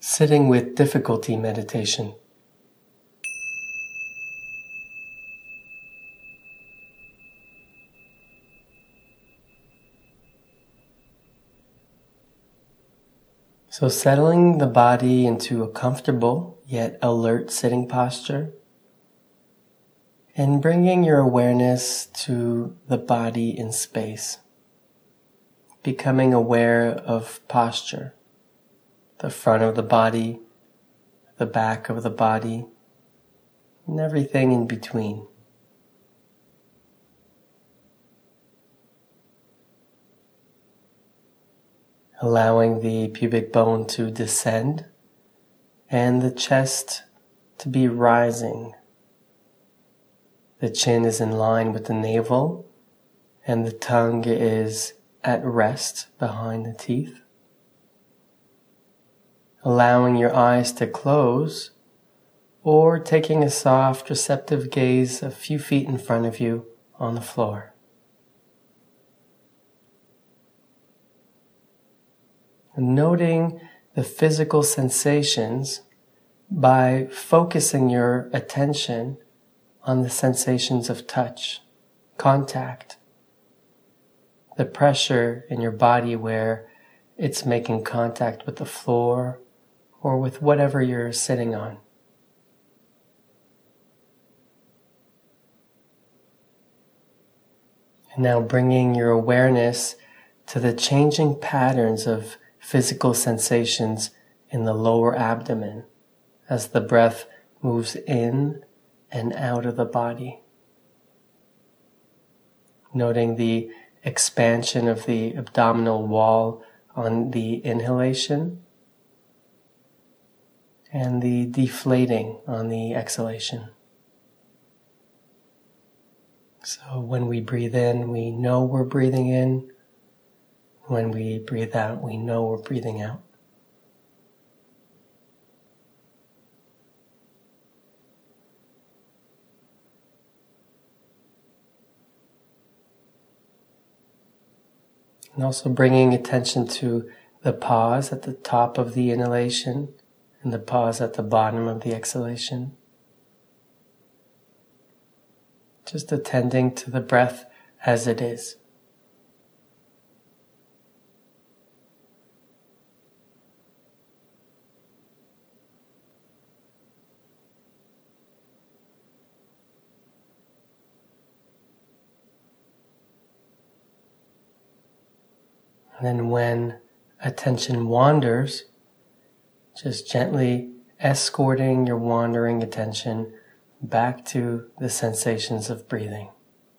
Sitting with difficulty meditation. So settling the body into a comfortable yet alert sitting posture, and bringing your awareness to the body in space, becoming aware of posture, the front of the body, the back of the body, and everything in between. Allowing the pubic bone to descend and the chest to be rising. The chin is in line with the navel and the tongue is at rest behind the teeth. Allowing your eyes to close or taking a soft, receptive gaze a few feet in front of you on the floor. Noting the physical sensations by focusing your attention on the sensations of touch, contact, the pressure in your body where it's making contact with the floor or with whatever you're sitting on. And now bringing your awareness to the changing patterns of physical sensations in the lower abdomen as the breath moves in and out of the body. Noting the expansion of the abdominal wall on the inhalation and the deflating on the exhalation. So when we breathe in, we know we're breathing in. When we breathe out, we know we're breathing out. And also bringing attention to the pause at the top of the inhalation and the pause at the bottom of the exhalation. Just attending to the breath as it is. And then when attention wanders, just gently escorting your wandering attention back to the sensations of breathing.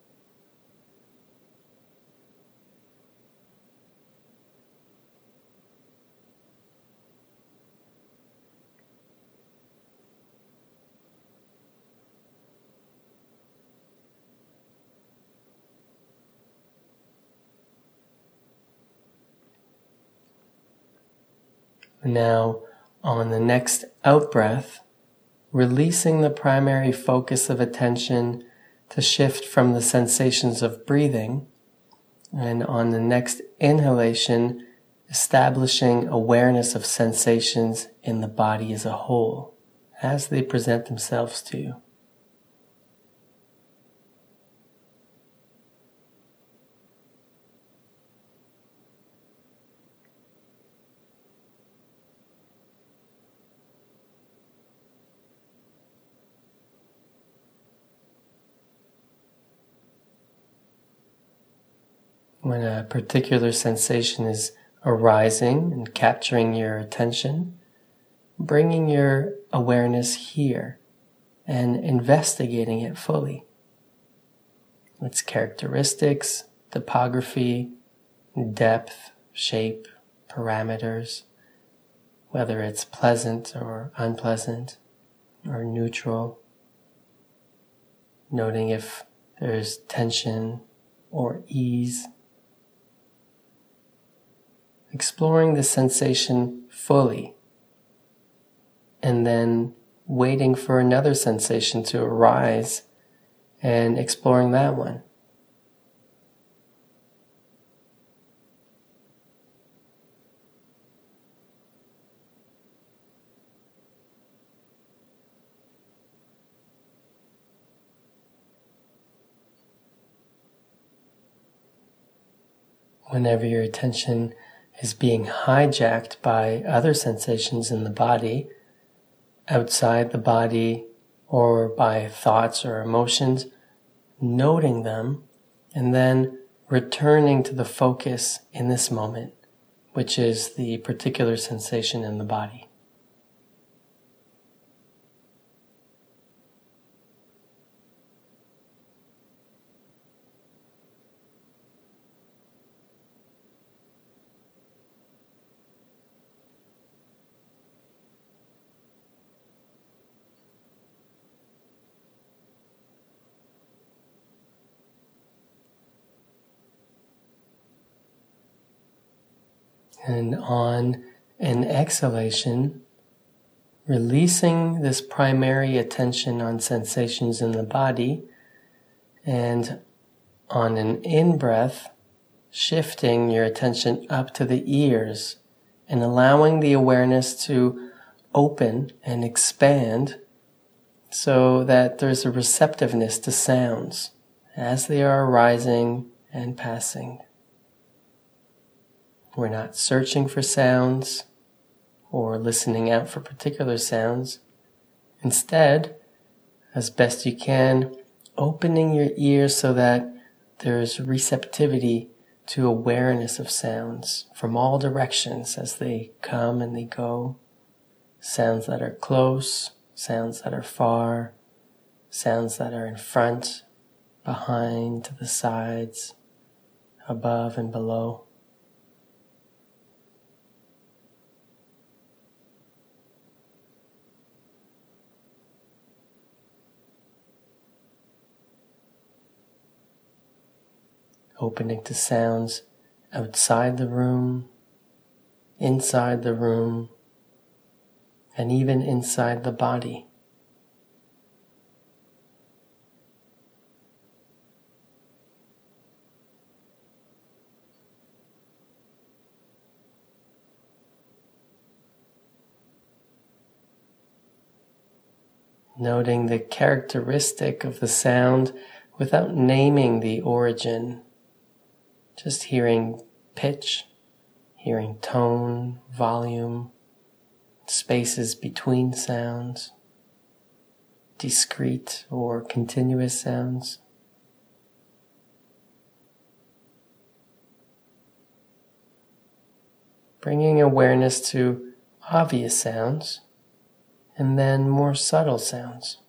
Now, on the next out-breath, releasing the primary focus of attention to shift from the sensations of breathing, and on the next inhalation, establishing awareness of sensations in the body as a whole, as they present themselves to you. When a particular sensation is arising and capturing your attention, bringing your awareness here and investigating it fully. Its characteristics, topography, depth, shape, parameters, whether it's pleasant or unpleasant or neutral. Noting if there's tension or ease. Exploring the sensation fully, and then waiting for another sensation to arise and exploring that one. Whenever your attention is being hijacked by other sensations in the body, outside the body, or by thoughts or emotions, noting them, and then returning to the focus in this moment, which is the particular sensation in the body. And on an exhalation, releasing this primary attention on sensations in the body, and on an in-breath, shifting your attention up to the ears and allowing the awareness to open and expand so that there's a receptiveness to sounds as they are arising and passing. We're not searching for sounds or listening out for particular sounds. Instead, as best you can, opening your ears so that there's receptivity to awareness of sounds from all directions as they come and they go. Sounds that are close, sounds that are far, sounds that are in front, behind, to the sides, above and below. Opening to sounds outside the room, inside the room, and even inside the body. Noting the characteristic of the sound without naming the origin. Just hearing pitch, hearing tone, volume, spaces between sounds, discrete or continuous sounds. Bringing awareness to obvious sounds and then more subtle sounds.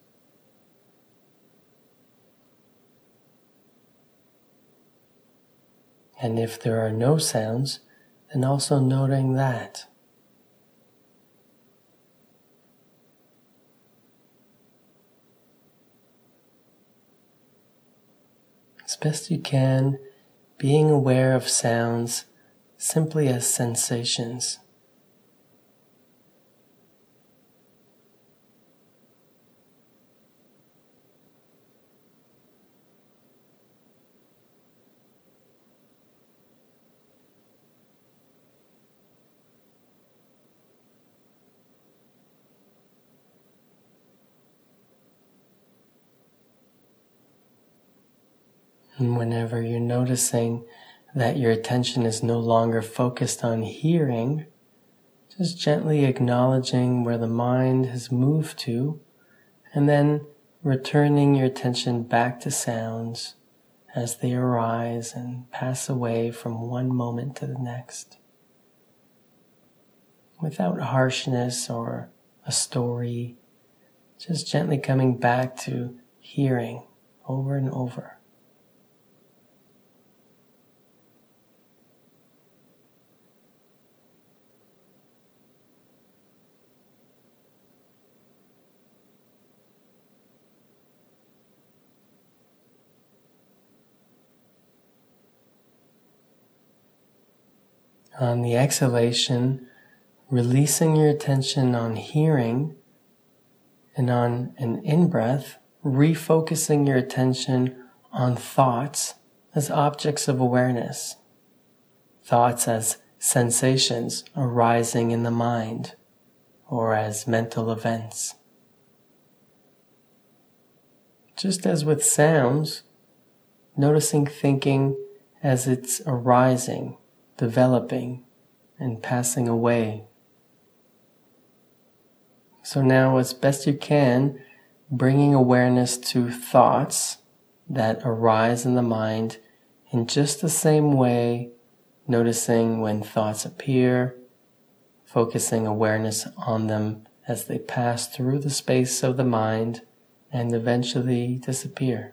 And if there are no sounds, then also noting that. As best you can, being aware of sounds simply as sensations. And whenever you're noticing that your attention is no longer focused on hearing, just gently acknowledging where the mind has moved to, and then returning your attention back to sounds as they arise and pass away from one moment to the next. Without harshness or a story, just gently coming back to hearing over and over. On the exhalation, releasing your attention on hearing, and on an in-breath, refocusing your attention on thoughts as objects of awareness, thoughts as sensations arising in the mind, or as mental events. Just as with sounds, noticing thinking as it's arising, developing, and passing away. So now, as best you can, bringing awareness to thoughts that arise in the mind in just the same way, noticing when thoughts appear, focusing awareness on them as they pass through the space of the mind and eventually disappear.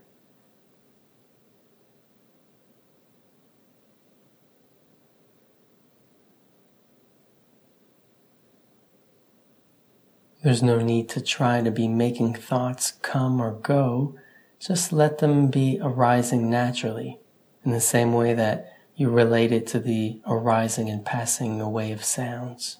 There's no need to try to be making thoughts come or go. Just let them be arising naturally, in the same way that you relate it to the arising and passing away of sounds.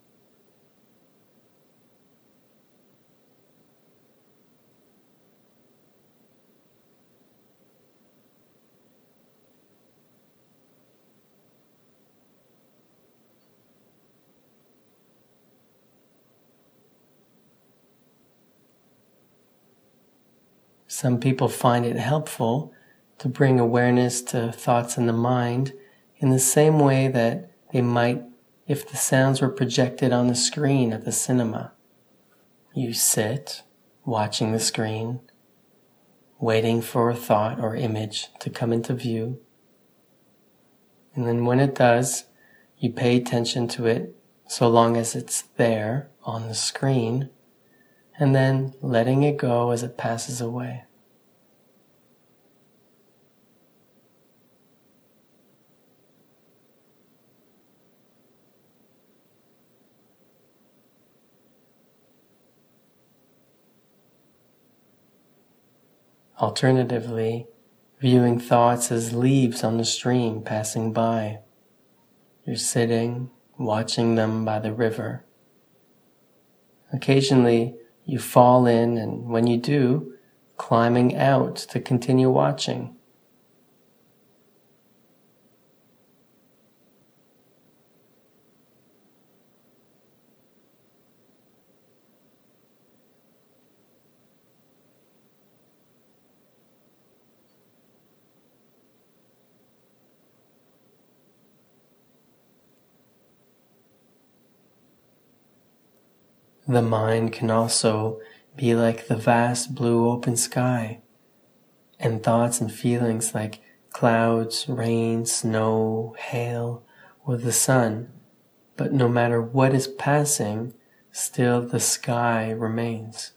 Some people find it helpful to bring awareness to thoughts in the mind in the same way that they might if the sounds were projected on the screen at the cinema. You sit, watching the screen, waiting for a thought or image to come into view. And then when it does, you pay attention to it so long as it's there on the screen, and then letting it go as it passes away. Alternatively, viewing thoughts as leaves on the stream passing by. You're sitting, watching them by the river. Occasionally, you fall in, and when you do, climbing out to continue watching. The mind can also be like the vast blue open sky, and thoughts and feelings like clouds, rain, snow, hail, or the sun. But no matter what is passing, still the sky remains.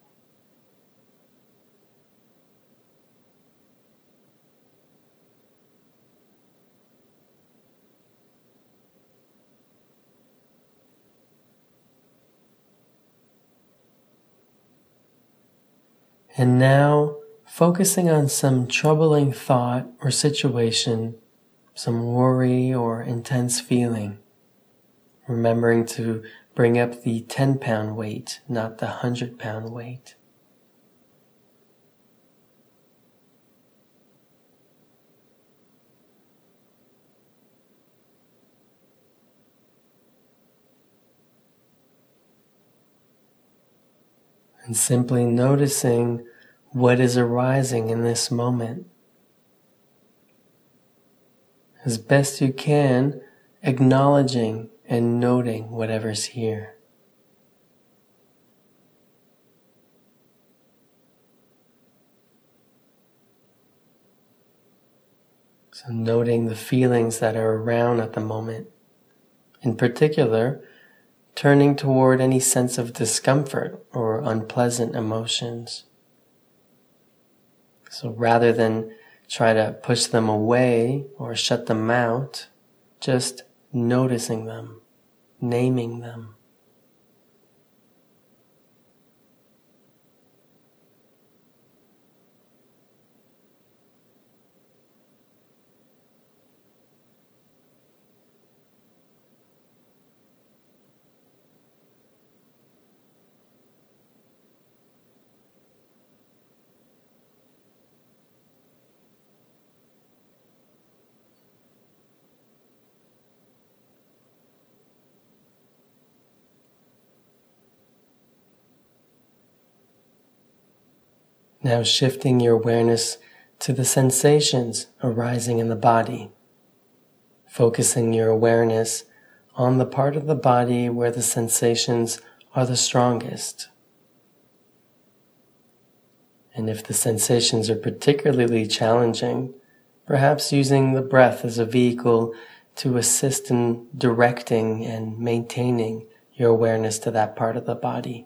And now, focusing on some troubling thought or situation, some worry or intense feeling, remembering to bring up the 10-pound weight, not the 100-pound weight. And simply noticing what is arising in this moment. As best you can, acknowledging and noting whatever's here. So noting the feelings that are around at the moment. In particular, turning toward any sense of discomfort or unpleasant emotions. So rather than try to push them away or shut them out, just noticing them, naming them. Now shifting your awareness to the sensations arising in the body, focusing your awareness on the part of the body where the sensations are the strongest. And if the sensations are particularly challenging, perhaps using the breath as a vehicle to assist in directing and maintaining your awareness to that part of the body.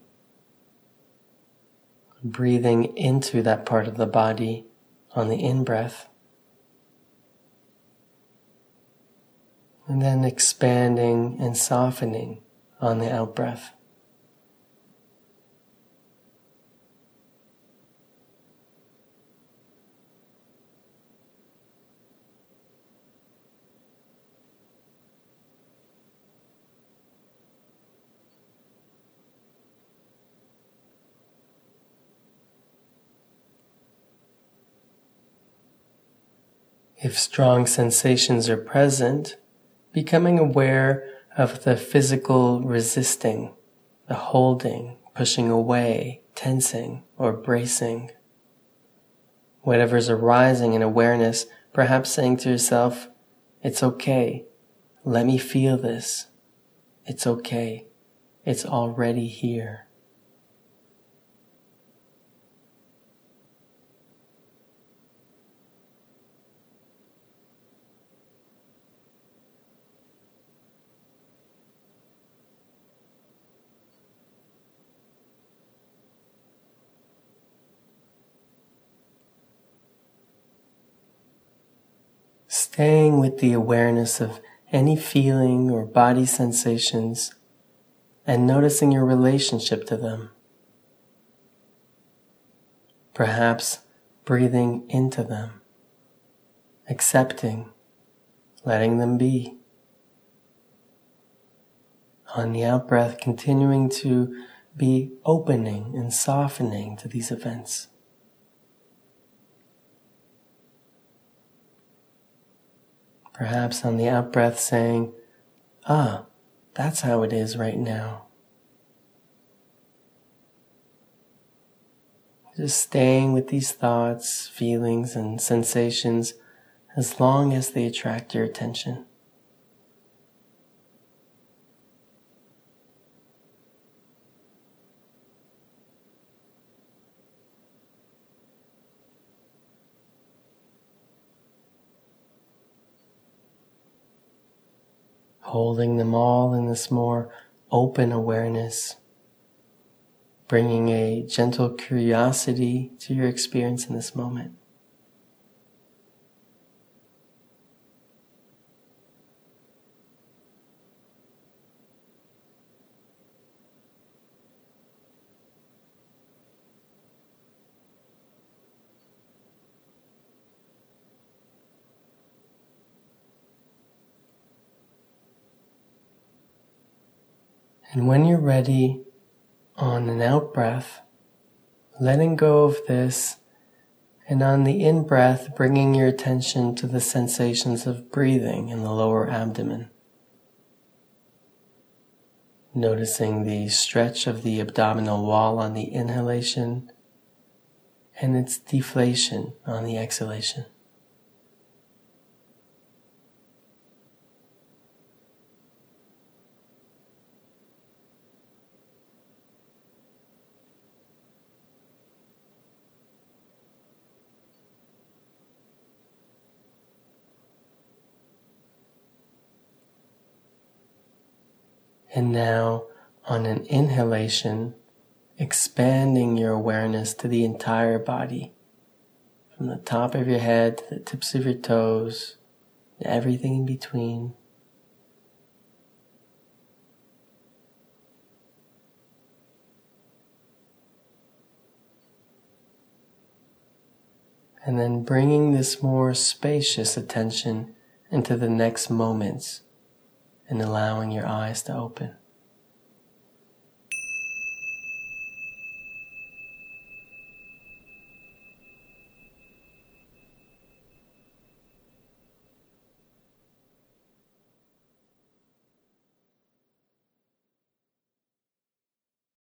Breathing into that part of the body on the in-breath, and then expanding and softening on the out-breath. If strong sensations are present, becoming aware of the physical resisting, the holding, pushing away, tensing, or bracing. Whatever's arising in awareness, perhaps saying to yourself, "It's okay. Let me feel this. It's okay. It's already here." Staying with the awareness of any feeling or body sensations and noticing your relationship to them. Perhaps breathing into them, accepting, letting them be. On the out-breath, continuing to be opening and softening to these events. Perhaps on the out-breath saying, that's how it is right now. Just staying with these thoughts, feelings, and sensations as long as they attract your attention. Holding them all in this more open awareness, bringing a gentle curiosity to your experience in this moment. And when you're ready, on an out-breath, letting go of this, and on the in-breath, bringing your attention to the sensations of breathing in the lower abdomen. Noticing the stretch of the abdominal wall on the inhalation and its deflation on the exhalation. And now, on an inhalation, expanding your awareness to the entire body, from the top of your head to the tips of your toes, and everything in between. And then bringing this more spacious attention into the next moments, and allowing your eyes to open.